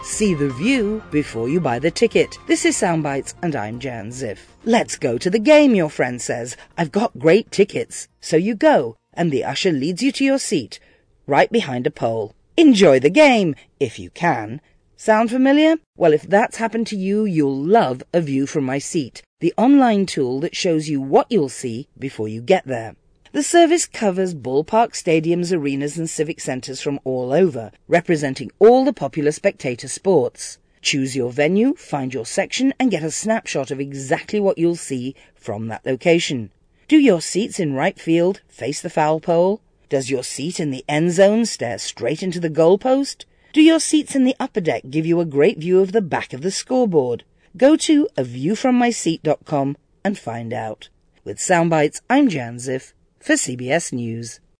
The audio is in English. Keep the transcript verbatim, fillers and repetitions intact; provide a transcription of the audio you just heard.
See the view before you buy the ticket. This is Soundbites, and I'm Jan Ziff. Let's go to the game, your friend says. I've got great tickets. So you go, and the usher leads you to your seat, right behind a pole. Enjoy the game, if you can. Sound familiar? Well, if that's happened to you, you'll love A View from My Seat, the online tool that shows you what you'll see before you get there. The service covers ballpark stadiums, arenas and civic centres from all over, representing all the popular spectator sports. Choose your venue, find your section and get a snapshot of exactly what you'll see from that location. Do your seats in right field face the foul pole? Does your seat in the end zone stare straight into the goalpost? Do your seats in the upper deck give you a great view of the back of the scoreboard? Go to a view from my seat dot com and find out. With Soundbites, I'm Jan Ziff for C B S News.